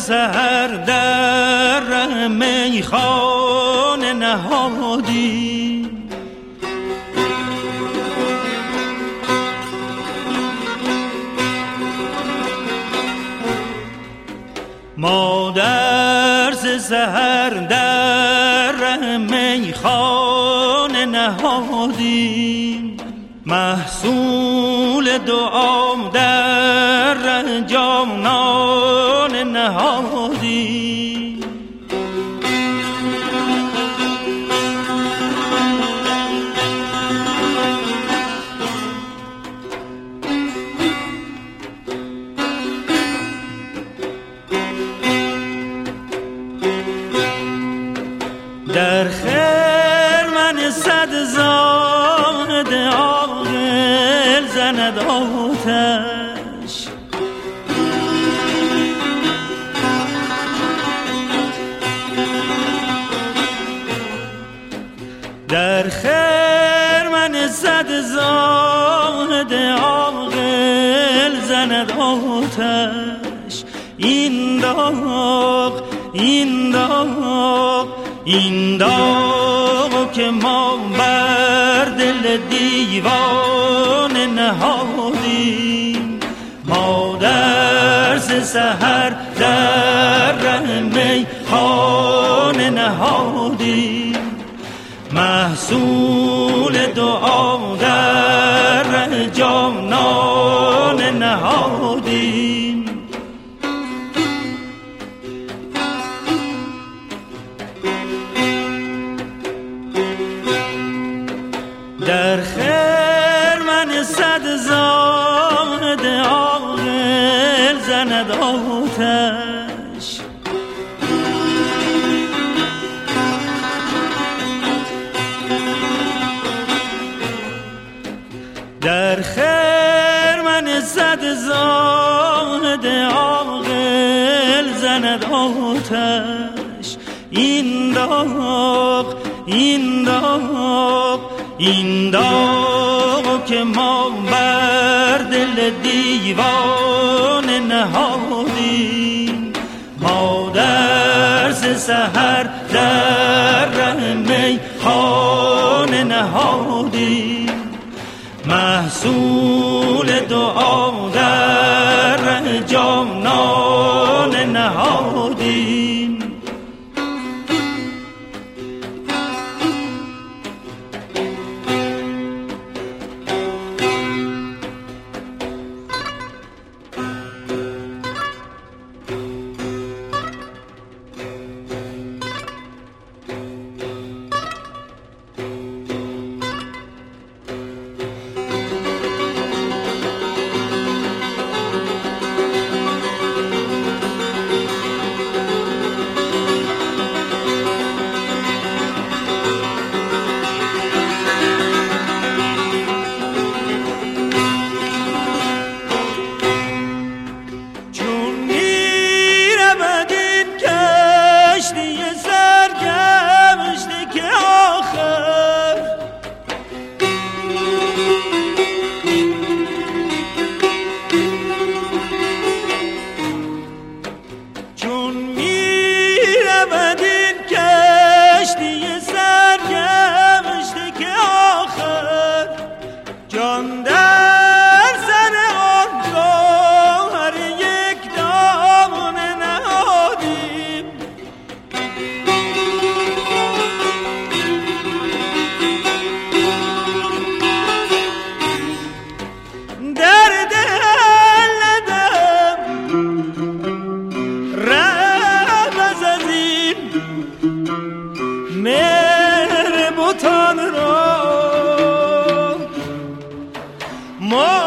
سحر در ره میخانه نهادیم، ما درس سحر در ره میخانه نهادیم، محصول دعام در ره جانان نهادیم. در خرمن صد زاهد عاقل زند آتش، در خرمن صد زاهد عاقل زند آتش. این داغ این داغ این داغ که ما بر دل دیوانه نهادیم، ما درس سحر در ره میخانه نهادیم، محصول دعا در ره جانان نهادیم. در خرمن صد زاهد عاقل زند آتش، در خرمن صد زاهد عاقل زند آتش. این داغ این داغ این داغ که ما بر دل دیوانه نهادیم، ما درس سحر در ره میخانه نهادیم، محصول دعا در ره جانان نهادیم. مهر بتان را ما